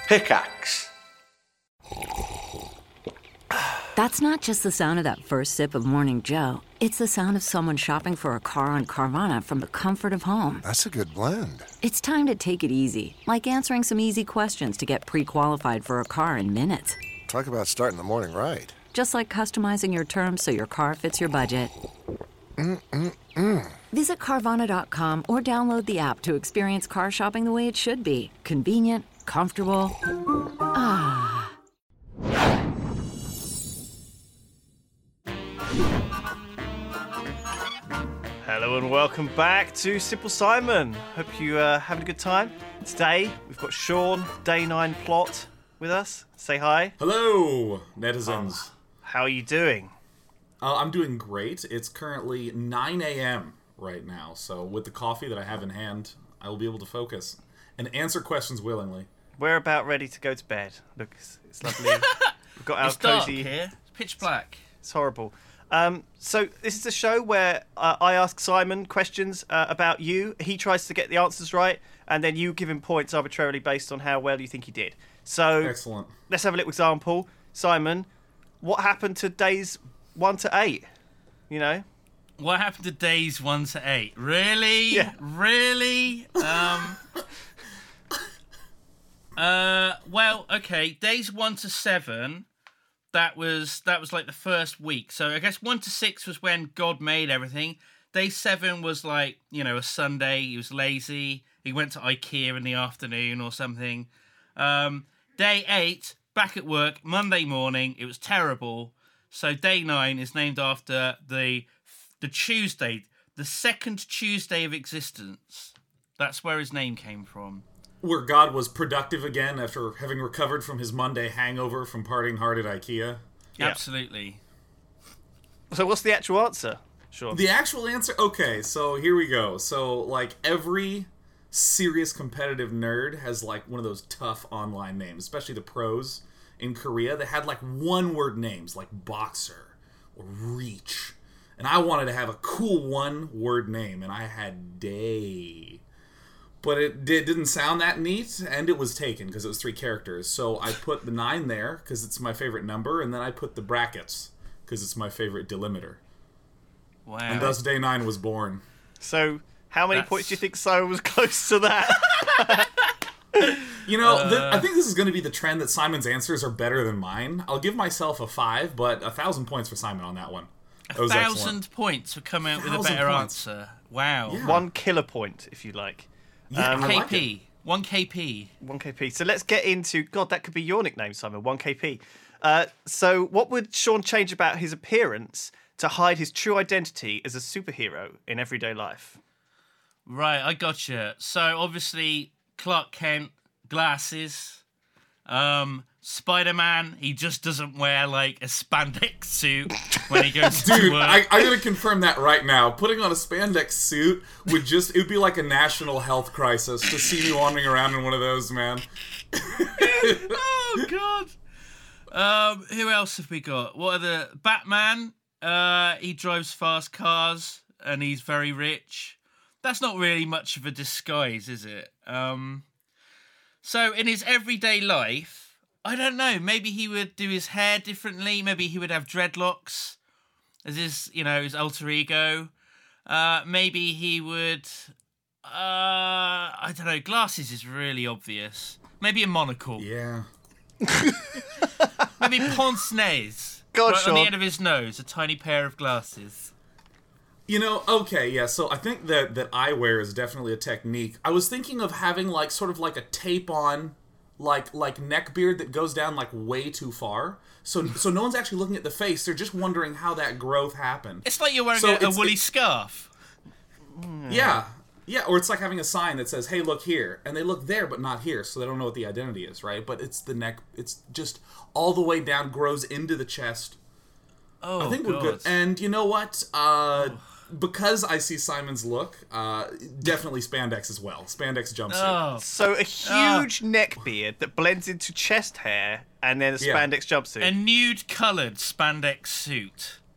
Pickaxe. That's not just the sound of that first sip of Morning Joe. It's the sound of someone shopping for a car on Carvana from the comfort of home. That's a good blend. It's time to take it easy, like answering some easy questions to get pre-qualified for a car in minutes. Talk about starting the morning right. Just like customizing your terms so your car fits your budget. Visit Carvana.com or download the app to experience car shopping the way it should be. Convenient, comfortable. Ah. Hello and welcome back to Simple Simon. Hope you having a good time. Today we've got Sean, Day 9 Plot with us. Say hi. Hello, netizens. How are you doing? I'm doing great. It's currently 9 a.m. right now, so with the coffee that I have in hand, I will be able to focus and answer questions willingly. We're about ready to go to bed. Look, it's lovely. We've got our It's dark cozy. here. It's pitch black. It's horrible. So this is a show where I ask Simon questions about you. He tries to get the answers right, and then you give him points arbitrarily based on how well you think he did. So Excellent. Let's have a little example. Simon, what happened to days 1 to 8? You know? What happened to days 1 to 8? Really? Yeah. Really? Well, okay. Days 1 to 7. That was like the first week. So I guess 1 to 6 was when God made everything. Day 7 was like, a Sunday. He was lazy. He went to IKEA in the afternoon or something. Day 8, back at work, Monday morning. It was terrible. So day 9 is named after the Tuesday, the second Tuesday of existence. That's where his name came from. Where God was productive again after having recovered from his Monday hangover from partying hard at IKEA. Yeah. Absolutely. So what's the actual answer, Sean? The actual answer? Okay, so here we go. So, like, every serious competitive nerd has, like, one of those tough online names, especially the pros in Korea that had, like, one-word names, like Boxer or Reach. And I wanted to have a cool one-word name, and I had Day. But it didn't sound that neat, and it was taken because it was 3 characters. So I put the 9 there because it's my favorite number, and then I put the brackets because it's my favorite delimiter. Wow. And thus Day 9 was born. So how many points do you think Simon was close to that? I think this is going to be the trend that Simon's answers are better than mine. I'll give myself a 5, but 1,000 points for Simon on that one. That was 1,000 excellent. points for coming out with a 1,000 better points. answer. Wow. Yeah. 1 killer point, if you like. Yeah, I like it. KP. 1 KP. 1 KP. So let's get into... God, that could be your nickname, Simon. 1 KP. So what would Sean change about his appearance to hide his true identity as a superhero in everyday life? Right, I gotcha. So, obviously, Clark Kent, glasses. Spider-Man, he just doesn't wear, like, a spandex suit when he goes to Dude, work. I'm going to confirm that right now. Putting on a spandex suit it would be like a national health crisis to see me wandering around in one of those, man. Oh, God. Who else have we got? What are the... Batman, he drives fast cars, and he's very rich. That's not really much of a disguise, is it? So, in his everyday life... I don't know. Maybe he would do his hair differently. Maybe he would have dreadlocks as his alter ego. Maybe he would... I don't know. Glasses is really obvious. Maybe a monocle. Yeah. Maybe pince-nez. God, right Sean. on the end of his nose, a tiny pair of glasses. Okay, yeah, so I think that eyewear is definitely a technique. I was thinking of having, like, sort of like a tape-on... Like neck beard that goes down like way too far, so no one's actually looking at the face. They're just wondering how that growth happened. It's like you're wearing So a woolly scarf. Yeah, or it's like having a sign that says, "Hey, look here," and they look there but not here, so they don't know what the identity is, right? But it's the neck. It's just all the way down, grows into the chest. Oh, I think we're good. And you know what? Because I see Simon's look, definitely spandex as well. Spandex jumpsuit. Oh, So a huge neck beard that blends into chest hair and then a Yeah. spandex jumpsuit. a nude-coloured spandex suit.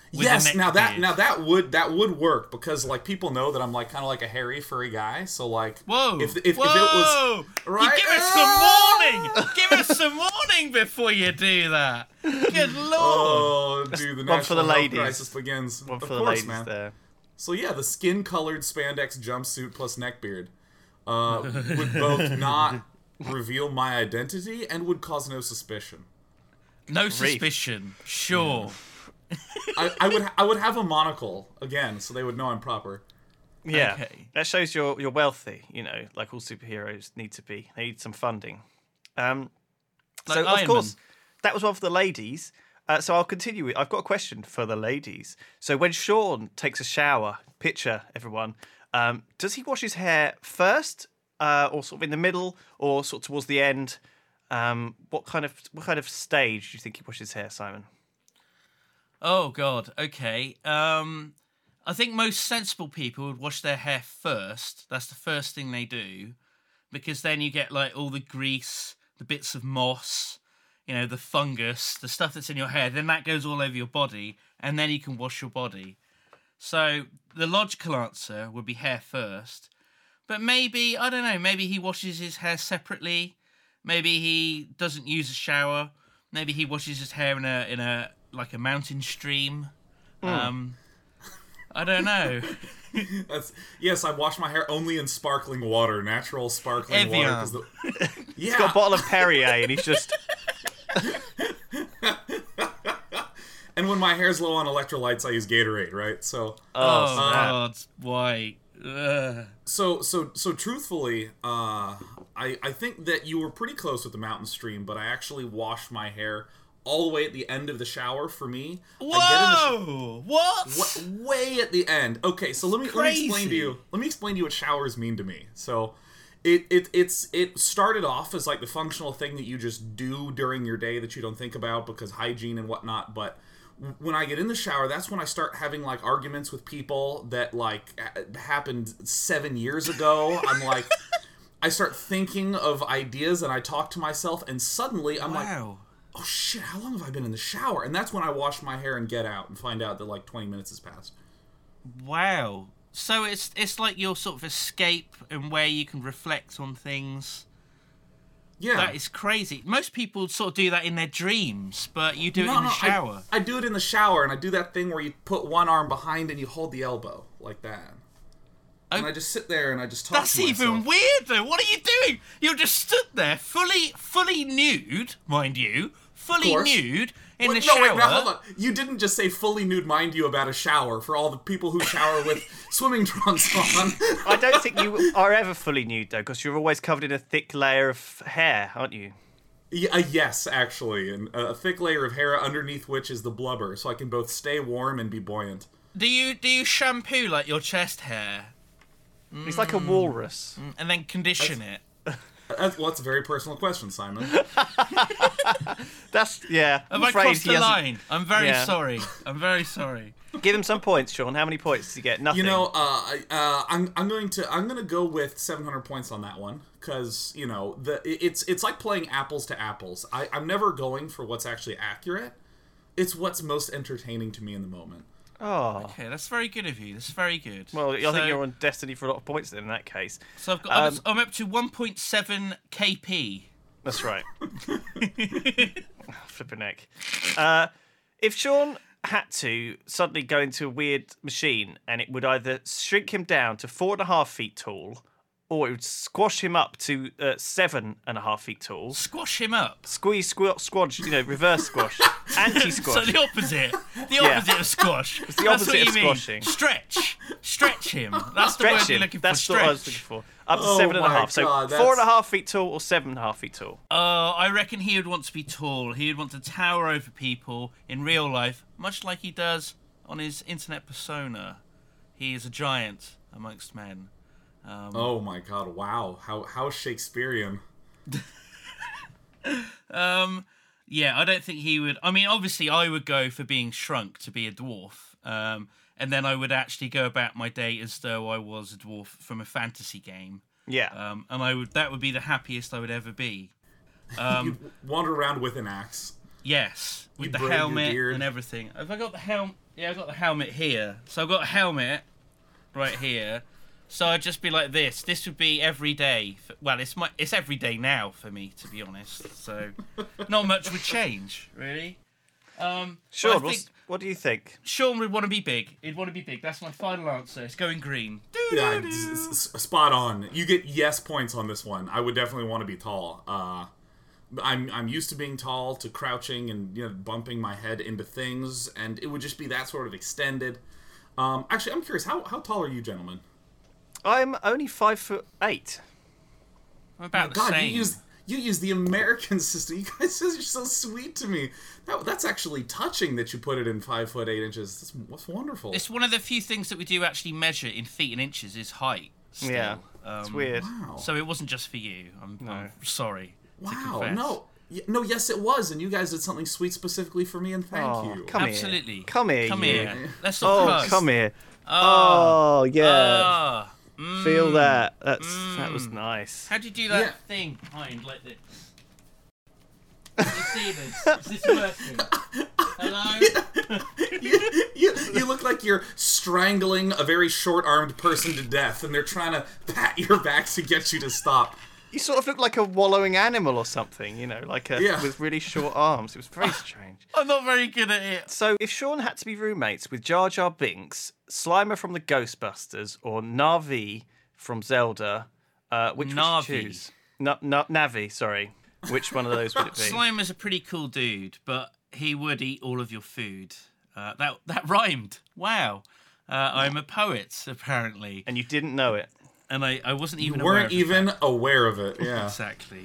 with a Yes, neck now beard. that would work because like people know that I'm like kind of like a hairy furry guy. So like, Whoa! if it Whoa! was right, You give us some warning. Give us some warning before you do that. Good lord! Oh, dude, the One for the national health ladies. crisis begins. One Of for course, the ladies man. there. So yeah, the skin-colored spandex jumpsuit plus neckbeard would both not reveal my identity and would cause no suspicion. No suspicion. Sure. I would have a monocle again, so they would know I'm proper. Yeah, Okay. that shows you're wealthy. You know, like all superheroes need to be. They need some funding. So Like of Iron course, Man. that was one for the ladies. So I'll continue with. I've got a question for the ladies. So when Sean takes a shower, picture everyone. Does he wash his hair first, or sort of in the middle, or sort of towards the end? What kind of stage do you think he washes his hair, Simon? Oh god. Okay. I think most sensible people would wash their hair first. That's the first thing they do, because then you get like all the grease, the bits of moss, you know, the fungus, the stuff that's in your hair. Then that goes all over your body, and then you can wash your body. So the logical answer would be hair first. But maybe, I don't know, maybe he washes his hair separately. Maybe he doesn't use a shower. Maybe he washes his hair in a like a mountain stream. I don't know. Yes, I wash my hair only in sparkling water, natural sparkling water. Evian. 'Cause yeah, He's got a bottle of Perrier, and he's just and when my hair's low on electrolytes, I use Gatorade, right? So, Oh, snap. god, why? Ugh. so truthfully, I think that you were pretty close with the mountain stream, but I actually wash my hair all the way at the end of the shower. For me, Whoa! What? way at the end. Okay, so let me explain to you. Let me explain to you what showers mean to me. So, it started off as like the functional thing that you just do during your day that you don't think about because hygiene and whatnot. But when I get in the shower, that's when I start having like arguments with people that like happened 7 years ago. I'm like, I start thinking of ideas and I talk to myself, and suddenly I'm like, Wow. oh shit, how long have I been in the shower? And that's when I wash my hair and get out and find out that like 20 minutes has passed. Wow. So it's like your sort of escape and where you can reflect on things. Yeah. That is crazy. Most people sort of do that in their dreams, but you do it in the shower. I do it in the shower, and I do that thing where you put one arm behind and you hold the elbow like that. And I just sit there and I just talk That's to myself. even weirder. What are you doing? You're just stood there, fully nude, mind you, fully course. nude in the No, shower. wait, now hold on. You didn't just say fully nude, mind you, about a shower for all the people who shower with swimming trunks on. I don't think you are ever fully nude, though, because you're always covered in a thick layer of hair, aren't you? Yes, actually. And a thick layer of hair underneath which is the blubber, so I can both stay warm and be buoyant. Do you shampoo like your chest hair He's like a walrus. and then condition it? That's a very personal question, Simon. That's, yeah. Have I'm I afraid crossed he the hasn't. line? I'm very Yeah. sorry. I'm very sorry. Give him some points, Sean. How many points does he get? Nothing. You know, I'm gonna go with 700 points on that one because you know it's like playing apples to apples. I'm never going for what's actually accurate. It's what's most entertaining to me in the moment. Oh. Okay, that's very good of you. That's very good. Well, I think you're on destiny for a lot of points then, in that case. So I'm up to 1.7 kp. That's right. Flippin' neck. If Sean had to suddenly go into a weird machine and it would either shrink him down to 4.5 feet tall or it would squash him up to 7.5 feet tall. Squash him up. Squeeze, squash, reverse squash. So Anti-squash. the opposite. The opposite of squash. It's the That's opposite what of you mean. squashing. Stretch him. That's the word Stretch you're him. looking for. That's Stretch. what I was looking for. Up to Oh 7.5. my So God, that's- 4.5 feet tall or 7.5 feet tall. I reckon he would want to be tall. He would want to tower over people in real life, much like he does on his internet persona. He is a giant amongst men. Oh my god! Wow, how Shakespearean. Yeah, I don't think he would. I mean, obviously, I would go for being shrunk to be a dwarf, and then I would actually go about my day as though I was a dwarf from a fantasy game. Yeah. And that would be the happiest I would ever be. You'd wander around with an axe. Yes, with You the braid your helmet beard. and everything. Have I got the helmet? Yeah, I've got the helmet here. So I've got a helmet right here. So I'd just be like this. This would be every day. Well, it's every day now for me, to be honest. So not much would change, really. Sean, but I think what do you think? Sean would want to be big. He'd want to be big. That's my final answer. It's going green. Yeah, spot on. You get yes points on this one. I would definitely want to be tall. I'm used to being tall, to crouching and bumping my head into things, and it would just be that sort of extended. Actually, I'm curious. How tall are you, gentlemen? I'm only 5'8". I'm about the God, same. you use the American system. You guys are so sweet to me. That's actually touching that you put it in 5'8" That's wonderful. It's one of the few things that we do actually measure in feet and inches is height. Still. Yeah, it's weird. Wow. So it wasn't just for you. I'm sorry. To Wow. confess. No. Yes, it was, and you guys did something sweet specifically for me, and thank you. Come Absolutely. here. Come here. Come you. here. Let's not cuss. Come here. Oh, Oh, yeah. Feel that. That was nice. How do you do that Yeah. thing behind like this? You see this? Is this working? Hello? You look like you're strangling a very short-armed person to death, and they're trying to pat your back to get you to stop. You sort of look like a wallowing animal or something, with really short arms. It was very strange. I'm not very good at it. So, if Sean had to be roommates with Jar Jar Binks, Slimer from the Ghostbusters, or Na'vi from Zelda, which would Na'vi. you choose? Navi, sorry. Which one of those would it be? Slimer's a pretty cool dude, but he would eat all of your food. That rhymed. Wow. I'm a poet, apparently. And you didn't know it. And I wasn't even You aware weren't of the even fact. aware of it, yeah. Exactly.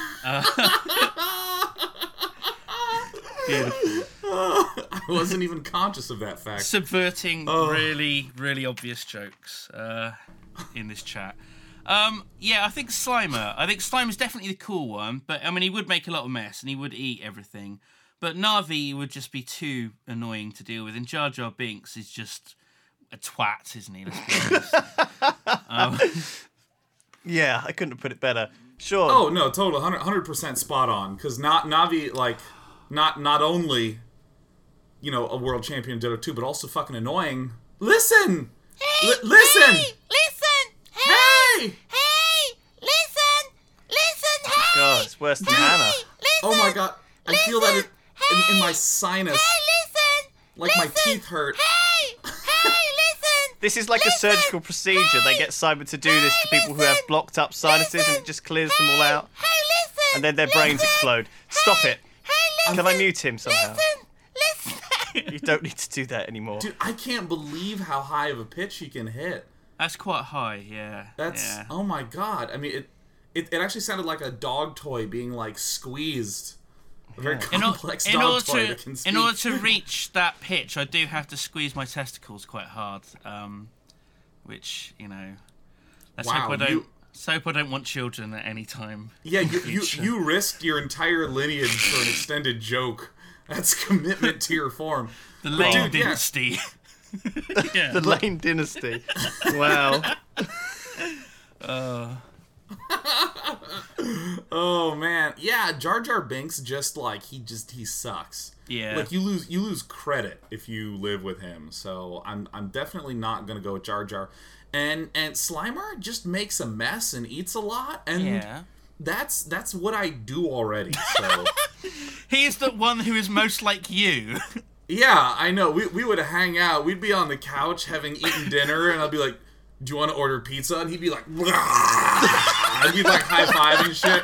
Beautiful. I wasn't even conscious of that fact. Subverting really, really obvious jokes in this chat. Yeah, I think Slimer. I think Slimer's definitely the cool one, but I mean, he would make a lot of mess and he would eat everything. But Na'vi would just be too annoying to deal with, and Jar Jar Binks is just a twat, isn't he? Let's be honest. Yeah, I couldn't have put it better. Sean. Oh no, total 100% spot on. Because Navi, like, not only a world champion in Ditto 2, but also fucking annoying. Listen, listen, Hey, listen! hey! Hey! Listen! Hey! God, it's worse than Hannah. Listen! Oh my god, I feel that in my sinus, Listen! like my teeth hurt. Hey! Listen! This is like a surgical procedure. They get Simon to do this to people who have blocked up sinuses, and it just clears them all out. Hey, listen! And then their brains explode. Stop it. Hey, Can I mute him somehow? Listen! You don't need to do that anymore. Dude, I can't believe how high of a pitch he can hit. That's quite high, yeah. That's yeah. oh my god. I mean, it actually sounded like a dog toy being like squeezed. A very complex dog toy that can speak. In order to reach that pitch, I do have to squeeze my testicles quite hard, which let's Wow, hope I don't want children at any time. Yeah, you risked your entire lineage for an extended joke. That's commitment to your form. The Lane dude, yeah. Dynasty. Yeah. The Lane Dynasty. Wow. Oh man, yeah. Jar Jar Binks just he sucks. Yeah. Like you lose credit if you live with him. So I'm definitely not gonna go with Jar Jar. And Slimer just makes a mess and eats a lot. And Yeah. that's what I do already. So He is the one who is most like you. yeah, I know. We would hang out. We'd be on the couch having eaten dinner, and I'd be like, "Do you want to order pizza?" And he'd be like, I'd be like high five and shit.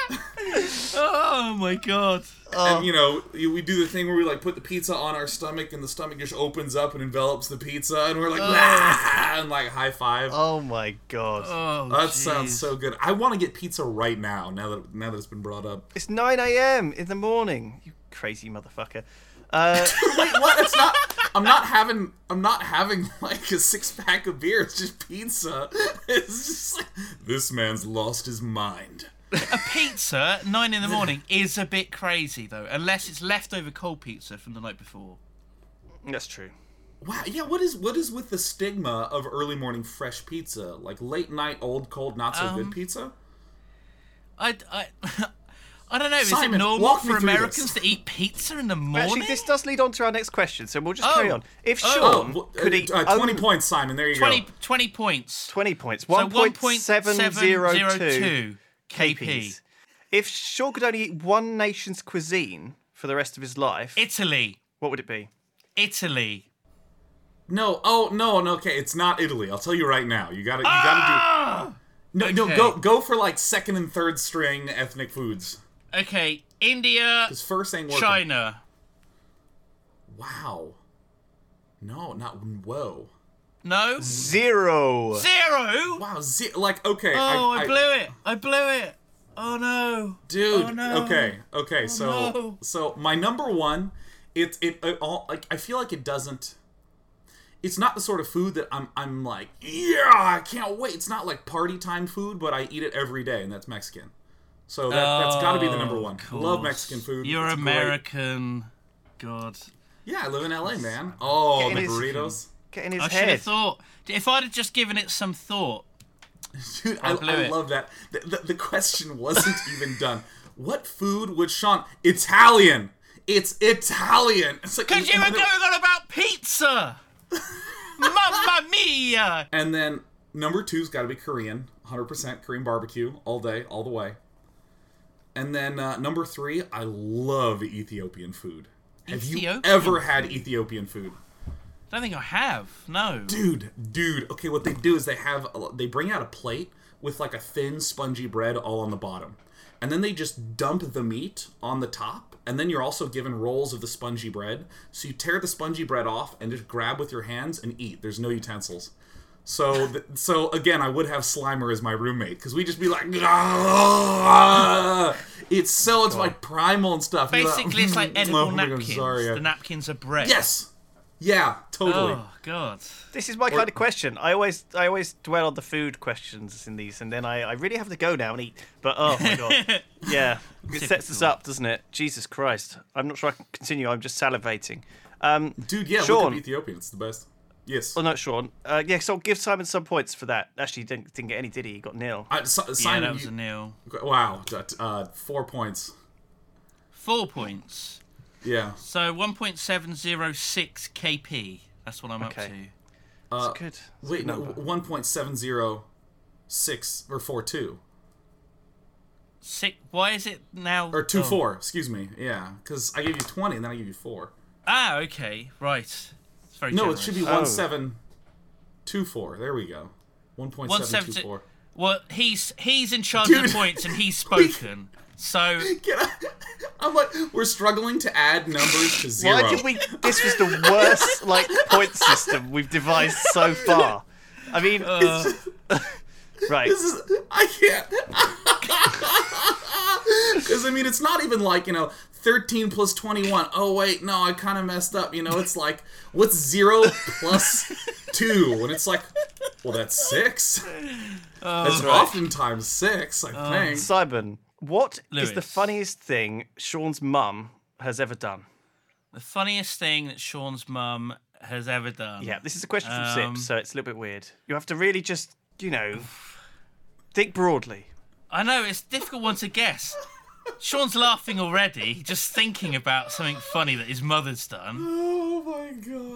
Oh my god. And we do the thing where we like put the pizza on our stomach, and the stomach just opens up and envelops the pizza, and we're like, and like high five. Oh my god. Oh, That jeez. sounds so good. I want to get pizza right now. Now that it's been brought up. It's 9 a.m. in the morning. You crazy motherfucker. Wait, what? It's not. I'm not having like a 6-pack of beer. It's just pizza. It's just like, this man's lost his mind. A pizza, 9 in the morning, is a bit crazy though, unless it's leftover cold pizza from the night before. That's true. Wow. Yeah. What is with the stigma of early morning fresh pizza? Like late night old cold not so good pizza. I I don't know. Is Simon, it normal walk me for through Americans this. to eat pizza in the But morning? actually, this does lead on to our next question, so we'll just Oh. carry on. If Oh. Sean could eat 20 only points, Simon. There you 20, go. 20 points. 20 points, So 1.702 KP. KPs. If Sean could only eat one nation's cuisine for the rest of his life, Italy. what would it be? Italy. No, no. Okay, it's not Italy. I'll tell you right now. You gotta do. Ah! No, Okay. go for like second and third string ethnic foods. Okay, India, Because first ain't working. China. Wow. No, not whoa. No? 0. Zero? Wow, like okay. Oh, I blew it. I blew it. Oh no. Dude. Oh, no. Okay. no. So my number one, it all like I feel like it doesn't. It's not the sort of food that I'm like, yeah, I can't wait. It's not like party time food, but I eat it every day, and that's Mexican. So that's got to be the number one. Of Love course. Mexican food. You're It's great. American. God. Yeah, I live in LA, man. Oh, Get the in his- burritos. Get in his I should have head. thought. If I'd have just given it some thought. Dude, I I blew it. love that. The question wasn't even done. What food would Sean? Italian. It's Italian. It's like Because you were going on about pizza! Mamma mia! And then number two's got to be Korean. 100% Korean barbecue all day, all the way. And then number three, I love Ethiopian food. Have you Ethiopian ever had Ethiopian food? I don't think I have. No. Dude. Okay, what they do is they bring out a plate with like a thin, spongy bread all on the bottom. And then they just dump the meat on the top. And then you're also given rolls of the spongy bread. So you tear the spongy bread off and just grab with your hands and eat. There's no utensils. So, again, I would have Slimer as my roommate because we just be like, "Ah!" It's like primal and stuff. You're Basically, it's like edible "Oh my God, napkins. sorry." The napkins are bread. Yes. Yeah. Totally. Oh, God. This is my kind of question. I always dwell on the food questions in these, and then I really have to go now and eat. But oh my god, yeah, it sets us up, doesn't it? Jesus Christ, I'm not sure I can continue. I'm just salivating. Dude, yeah. Sean. Look up Ethiopia. It's the best. Yes. Oh no, Sean. Yeah, so I'll give Simon some points for that. Actually, didn't get any, did he? He got nil. Simon, Yeah, that was a nil. Wow. 4 points. 4 points. Yeah. So 1.706 KP. That's what I'm up Okay. to. That's good. That's a Wait, good no, number. 1.706 or 42 Why is it now? or 24. Oh. Excuse me. Yeah, because I gave you 20 and then I gave you 4. Ah, okay. Right. It's very No, generous. it should be 1724. There we go. 1.724. Well, he's in charge Dude. of the points and he's spoken. So I'm like, we're struggling to add numbers to 0. Why did we? This was the worst point system we've devised so far. I mean, right. This is, I can't. Because, I mean, it's not even like, 13 plus 21. Oh, wait, no, I kind of messed up. It's like, what's 0 plus 2? And it's like, well, that's 6. That's right. oftentimes 6, I think. Simon, what is the Lewis. funniest thing Sean's mum has ever done? the funniest thing that Sean's mum has ever done. Yeah, this is a question from Sips, so it's a little bit weird. You have to really just, think broadly. I know, it's a difficult one to guess. Sean's laughing already, just thinking about something funny that his mother's done. Oh, my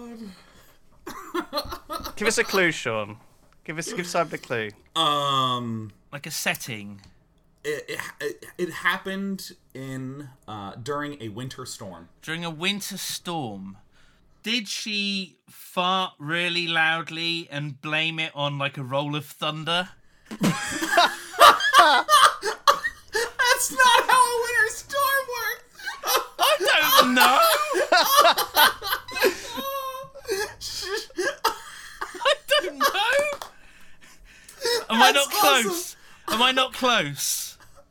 God. Give us a clue, Sean. Give Simon a clue. Like a setting. It happened during a winter storm. During a winter storm. Did she fart really loudly and blame it on like a roll of thunder? That's not how a winter storm works. I don't know. I don't know. Am I not awesome. close? Am I not close?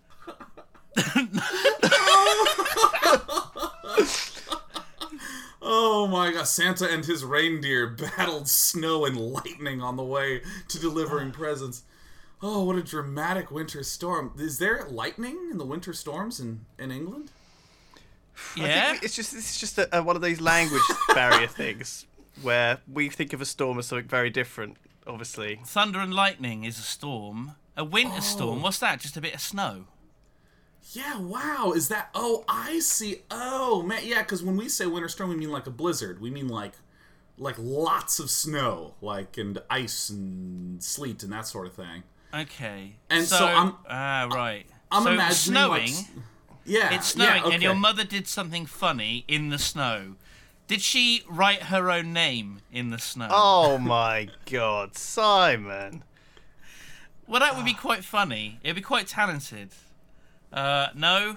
Oh my God! Santa and his reindeer battled snow and lightning on the way to delivering presents. Oh, what a dramatic winter storm! Is there lightning in the winter storms in England? Yeah. This is just one of these language barrier things where we think of a storm as something very different. Obviously, Thunder and lightning is a storm. A winter storm, what's that? Just a bit of snow? Yeah, wow. Is that... Oh, I see. Oh, man. Yeah, because when we say winter storm, we mean like a blizzard. We mean like lots of snow, like, and ice and sleet and that sort of thing. Okay. And so I'm... right. I'm so imagining... snowing... Yeah. It's snowing, yeah, okay. and your mother did something funny in the snow. Did she write her own name in the snow? Oh my God, Simon. Well, that would be quite funny. It'd be quite talented. No?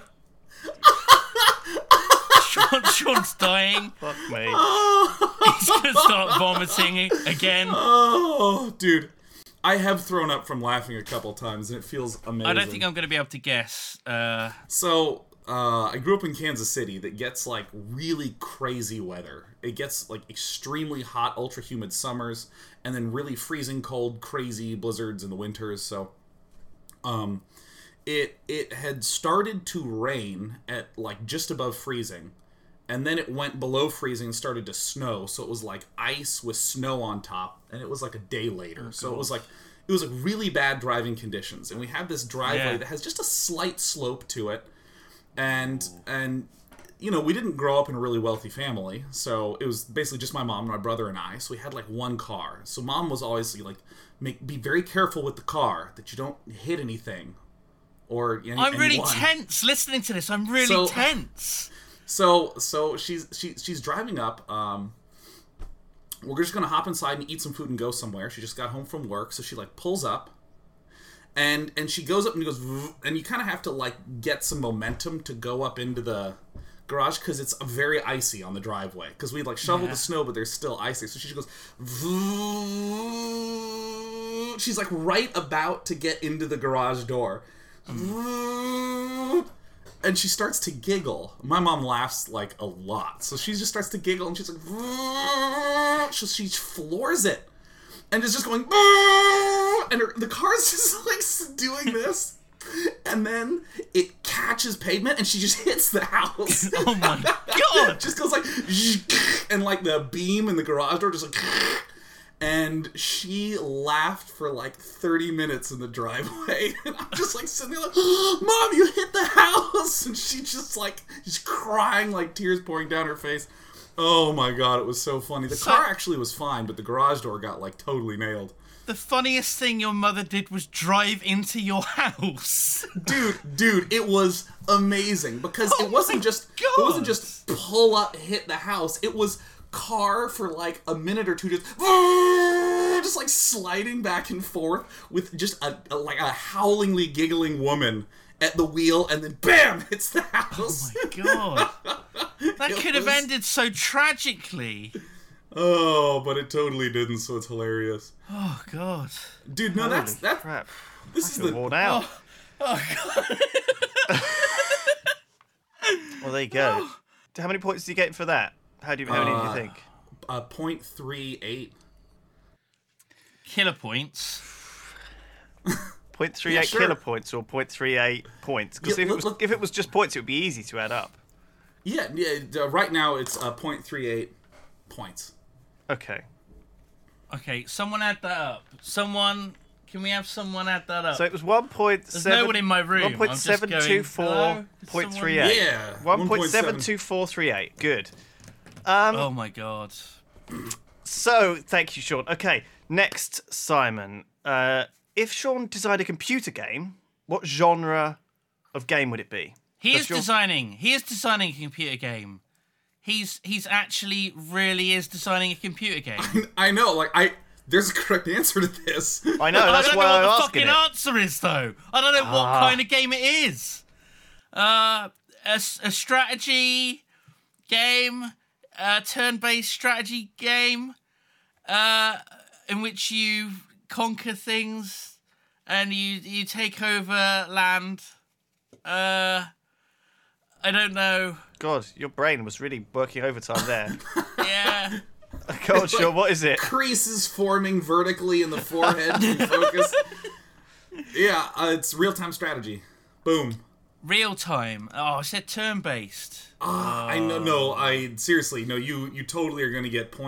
Sean's dying. Fuck me. He's gonna start vomiting again. Oh, dude. I have thrown up from laughing a couple times, and it feels amazing. I don't think I'm gonna be able to guess. So, I grew up in Kansas City that gets, like, really crazy weather. It gets, like, extremely hot, ultra-humid summers, and then really freezing cold, crazy blizzards in the winters, so... It had started to rain at, like, just above freezing, and then it went below freezing and started to snow, so it was, like, ice with snow on top, and it was, like, a day later. So it was, like, really bad driving conditions, and we had this driveway that has just a slight slope to it, and you know, we didn't grow up in a really wealthy family, so it was basically just my mom and my brother and I, so we had, like, one car. So Mom was always, like, be very careful with the car, that you don't hit anything, or I'm really tense listening to this. I'm really tense. So she's driving up. We're just gonna hop inside and eat some food and go somewhere. She just got home from work, so she, like, pulls up, and she goes up and goes, and you kind of have to, like, get some momentum to go up into the garage because it's very icy on the driveway. Because we, like, shoveled the snow, but there's still ice there. So she goes, she's, like, right about to get into the garage door. And she starts to giggle. My mom laughs, like, a lot. So she just starts to giggle, and she's like... So she floors it. And it's just going... And the car's just, like, doing this. And then it catches pavement, and she just hits the house. Oh, my God! It just goes, like... And, like, the beam in the garage door just, like... And she laughed for, like, 30 minutes in the driveway. And I'm just, like, sitting there like, oh, Mom, you hit the house! And she just, like, just crying, like, tears pouring down her face. Oh, my God, it was so funny. The car actually was fine, but the garage door got, like, totally nailed. The funniest thing your mother did was drive into your house. Dude, it was amazing. Because it wasn't just pull up, hit the house. It was... car for like a minute or two just like sliding back and forth with just a howlingly giggling woman at the wheel, and then bam, hits the house. Oh my God. That could have ended so tragically. Oh, but it totally didn't, so it's hilarious. Oh God. Dude, no, that's crap. This is the worn out. Oh God. Well, there you go. How many points do you get for that? How many do you think? 0.38. Killer points. 0.38 Yeah, sure. killer points or 0.38 points? Because if it was just points, it would be easy to add up. Yeah. Right now it's 0.38 points. Okay. Okay, someone add that up. Can we have someone add that up? So it was 1.7. There's no one in my room. 1.724.38. Yeah. 1.72438. Good. Oh my God. So, thank you, Sean. Okay, next, Simon. If Sean designed a computer game, what genre of game would it be? He is designing a computer game. He's actually really is designing a computer game. I know, like, there's a correct answer to this. I know, that's why I don't know what I'm the asking fucking answer is, though. I don't know what kind of game it is. A strategy game, a turn-based strategy game, in which you conquer things and you take over land. I don't know. God, your brain was really working overtime there. Yeah. God, Sean, what is it? Creases forming vertically in the forehead to focus. Yeah, it's real-time strategy. Boom. Real time. Oh, I said turn-based. I know. No, seriously. No, you totally are going to get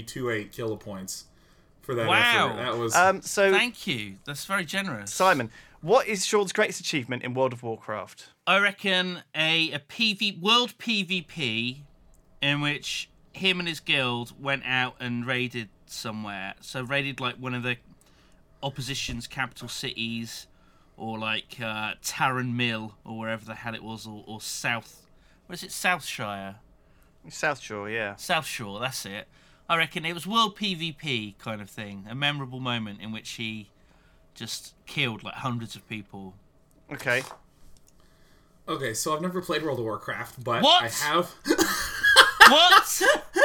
0.7328 kilopoints for that Wow. effort. That was So Thank you. That's very generous. Simon, What is Sean's greatest achievement in World of Warcraft? I reckon a world PvP in which him and his guild went out and raided somewhere. So raided like one of the opposition's capital cities, or like Tarren Mill, or wherever the hell it was, or South. What is it? Southshire. South Shore, yeah. South Shore. That's it. I reckon it was world PvP kind of thing. A memorable moment in which he just killed like hundreds of people. Okay. Okay, so I've never played World of Warcraft, but What? I have. What?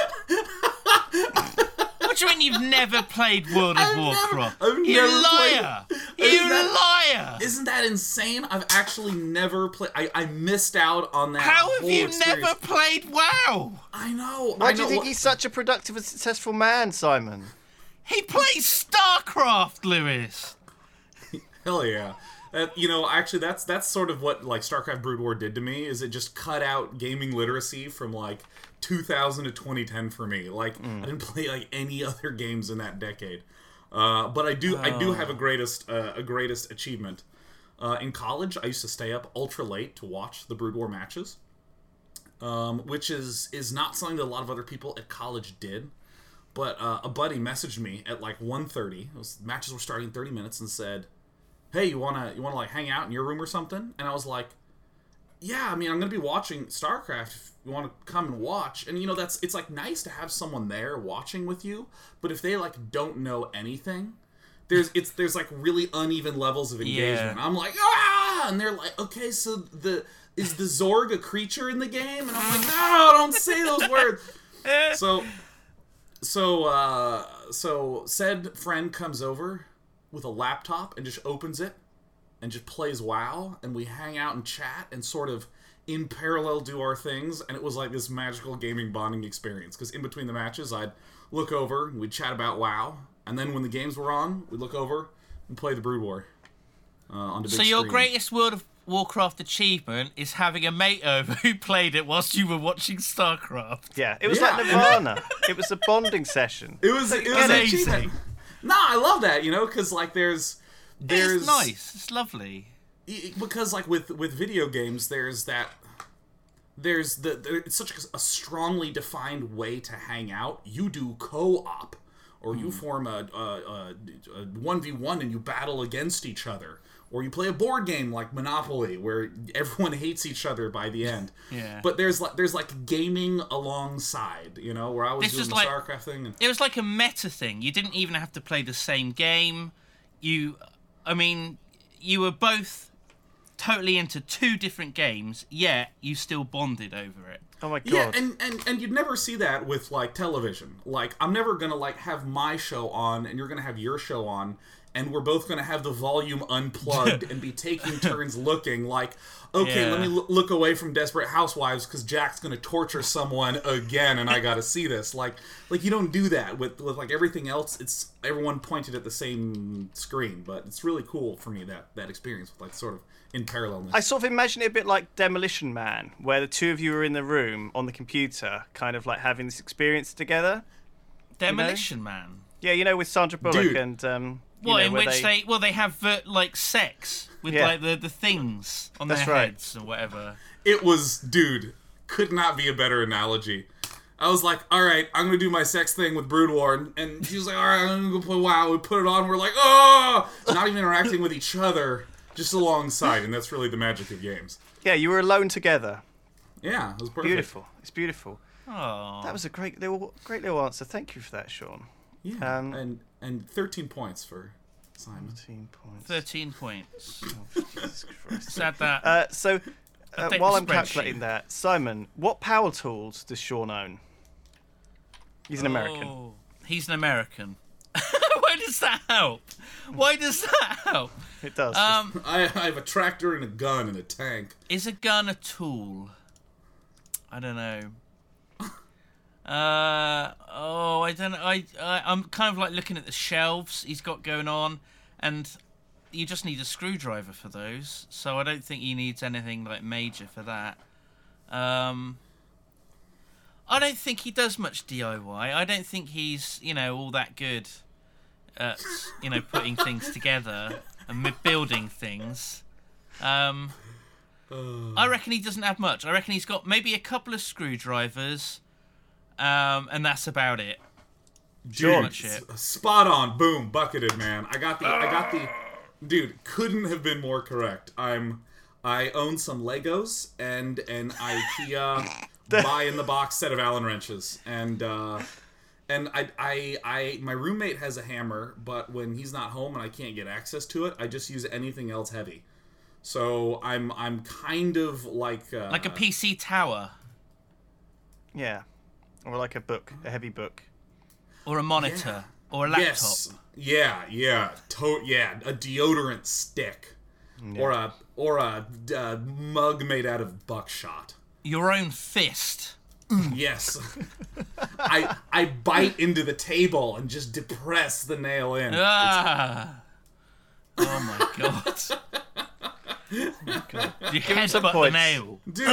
What do you mean you've never played World of Warcraft? I've You never liar! played- You Isn't that- liar! Isn't that insane? I've actually never played. I missed out on that. How have whole you experience. never played WoW? I know. Why I do you know think what- he's such a productive and successful man, Simon? He plays StarCraft, Lewis. Hell yeah. Actually, that's sort of what like StarCraft Brood War did to me. Is it just cut out gaming literacy from like 2000 to 2010 for me. Like I didn't play like any other games in that decade. But I do have a greatest achievement. In college, I used to stay up ultra late to watch the Brood War matches, which is not something that a lot of other people at college did. But a buddy messaged me at like 1:30. Matches were starting in 30 minutes, and said, "Hey, you wanna like hang out in your room or something?" And I was like, "Yeah, I mean, I'm gonna be watching StarCraft. If you want to come and watch." And it's like nice to have someone there watching with you. But if they like don't know anything, there's like really uneven levels of engagement. I'm like, ah, and they're like, okay, so is the Zorg a creature in the game? And I'm like, no, don't say those words. So said friend comes over with a laptop and just opens it and just plays WoW, and we hang out and chat and sort of in parallel do our things, and it was like this magical gaming bonding experience, because in between the matches I'd look over and we'd chat about WoW, and then when the games were on, we'd look over and play the Brood War on the big So your screen. greatest World of Warcraft achievement is having a mate over who played it whilst you were watching StarCraft. Yeah, it was Yeah, like Nirvana. It was a bonding session. It was an amazing. achievement. No, I love that, because like there's It's nice. It's lovely. because like with video games there's it's such a strongly defined way to hang out. You do co-op, or you form a 1v1 and you battle against each other, or you play a board game like Monopoly where everyone hates each other by the end. Yeah. But there's like gaming alongside, where I was This doing was the like- StarCraft thing. And It was like a meta thing. You didn't even have to play the same game. You were both totally into two different games, yet you still bonded over it. Oh my yeah, god. and you'd never see that with like television. Like I'm never gonna like have my show on and you're gonna have your show on, and we're both gonna have the volume unplugged and be taking turns looking like, okay, Yeah. let me look away from Desperate Housewives because Jack's gonna torture someone again and I gotta see this. Like you don't do that with like everything else. It's everyone pointed at the same screen, but it's really cool for me that experience with like sort of in parallelness. I sort of imagine it a bit like Demolition Man, where the two of you are in the room on the computer, kind of like having this experience together. Demolition Man. Yeah, with Sandra Bullock Dude. and Well, in where which they have like sex with Yeah. like the things on That's their right. heads or whatever. It was, dude, could not be a better analogy. I was like, all right, I'm going to do my sex thing with Brood War. And she was like, all right, I'm going to go play WoW. We put it on. We're like, oh! Not even interacting with each other, just alongside. And that's really the magic of games. Yeah, you were alone together. Yeah, it was perfect. Beautiful. It's beautiful. Oh, That was a great little answer. Thank you for that, Sean. Yeah, Um, and 13 points for Simon. 13 points. 13 points. Jesus Christ. Sad that. So, Update while the I'm spreadsheet. calculating that, Simon, what power tools does Sean own? He's an American. Oh, he's an American. Why does that help? Why does that help? It does. I have a tractor and a gun and a tank. Is a gun a tool? I don't know. I don't know. I'm kind of like looking at the shelves he's got going on, and you just need a screwdriver for those. So I don't think he needs anything like major for that. I don't think he does much DIY. I don't think he's all that good at putting things together. and building things. I reckon he doesn't have much. I reckon he's got maybe a couple of screwdrivers, and that's about it. Dude, spot on. Boom, bucketed, man. I got the. Dude, couldn't have been more correct. I own some Legos and an IKEA buy-in-the-box set of Allen wrenches, and my roommate has a hammer, but when he's not home and I can't get access to it, I just use anything else heavy. So I'm kind of like a PC tower. Yeah, or like a book, a heavy book, or a monitor, or a laptop. Yes. Yeah. A deodorant stick, or a mug made out of buckshot. Your own fist. Yes. I bite into the table and just depress the nail in. Ah. Oh my god. Oh my god. You headbutt the nail. Dude,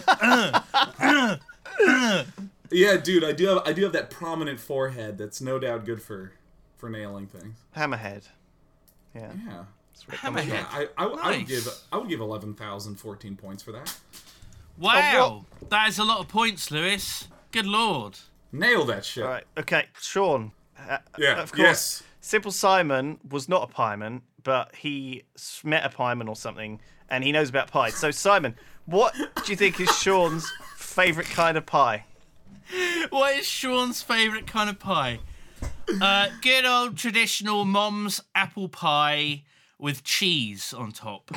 11. Yeah, dude, I do have that prominent forehead that's no doubt good for nailing things. Hammerhead. Yeah. Hammerhead. Yeah, I would give 11,014 points for that. Wow, that is a lot of points, Lewis. Good lord. Nail that shit. All right. Okay, Sean. Yeah. Of course. Yes. Simple Simon was not a pieman, but he met a pieman or something, and he knows about pies. So, Simon, what do you think is Sean's favourite kind of pie? What is Sean's favourite kind of pie? Good old traditional mom's apple pie with cheese on top.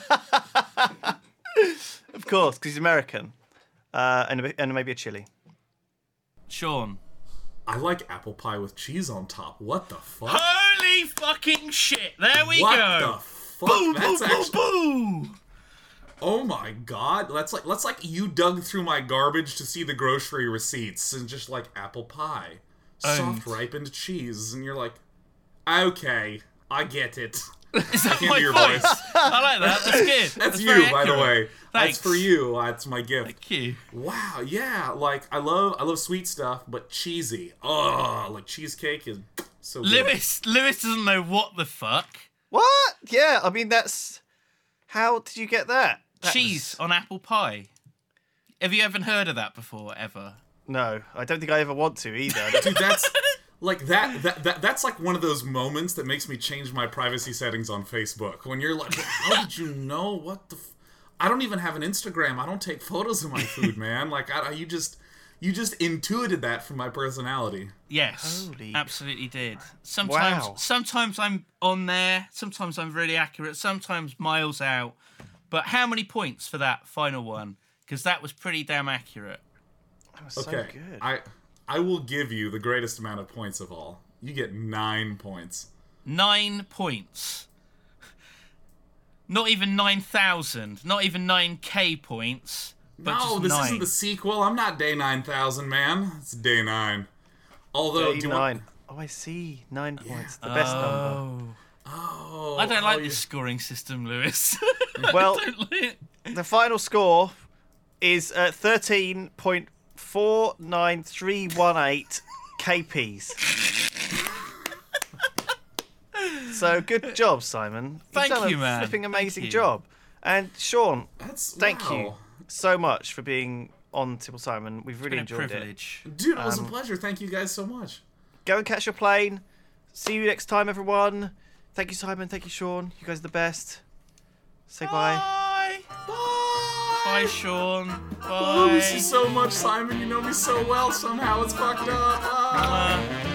Of course, because he's American. And maybe a chili. Sean. I like apple pie with cheese on top. What the fuck? Holy fucking shit. There we what go. What the fuck? Boo, That's boo, actually... boo, boo. Oh my god. That's like you dug through my garbage to see the grocery receipts and just like apple pie. Soft ripened cheese. And you're like, okay, I get it. Is that I my your voice? voice. I like that. That's good. That's you, very by the accurate. way. Thanks. That's for you. That's my gift. Thank you. Wow, yeah, like I love sweet stuff, but cheesy. Oh, like cheesecake is so good. Lewis doesn't know what the fuck. What? Yeah, I mean, that's... How did you get that? Cheese on apple pie. Have you ever heard of that before, ever? No, I don't think I ever want to either. Dude, that's like that's like one of those moments that makes me change my privacy settings on Facebook. When you're like, how did you know what the I don't even have an Instagram. I don't take photos of my food, man. Like you just intuited that from my personality. Yes, Holy absolutely did. Wow. Sometimes I'm on there. Sometimes I'm really accurate. Sometimes miles out. But how many points for that final one? Because that was pretty damn accurate. That was Okay, so good. I will give you the greatest amount of points of all. You get 9 points. 9 points. Not even 9,000. Not even 9K points. But No, just this 9. isn't the sequel. I'm not day 9,000, man. It's day 9. Although, Day do you 9. want... Oh, I see. 9 points. The best number. Oh, I don't like you- this scoring system, Lewis. Well, I don't like it. the final score is 13.493318 KPs. So good job, Simon. Thank You've done you, a man. flipping Thank amazing you. job. And Sean, thank wow. you so much for being on Simple Simon. We've really It's been a enjoyed it. privilege. Dude, it was a pleasure. Thank you guys so much. Go and catch your plane. See you next time, everyone. Thank you, Simon. Thank you, Sean. You guys are the best. Say bye. Bye. Bye. Bye, Sean. I love you Bye. so much, Simon. You know me so well. Somehow it's fucked up. Ah.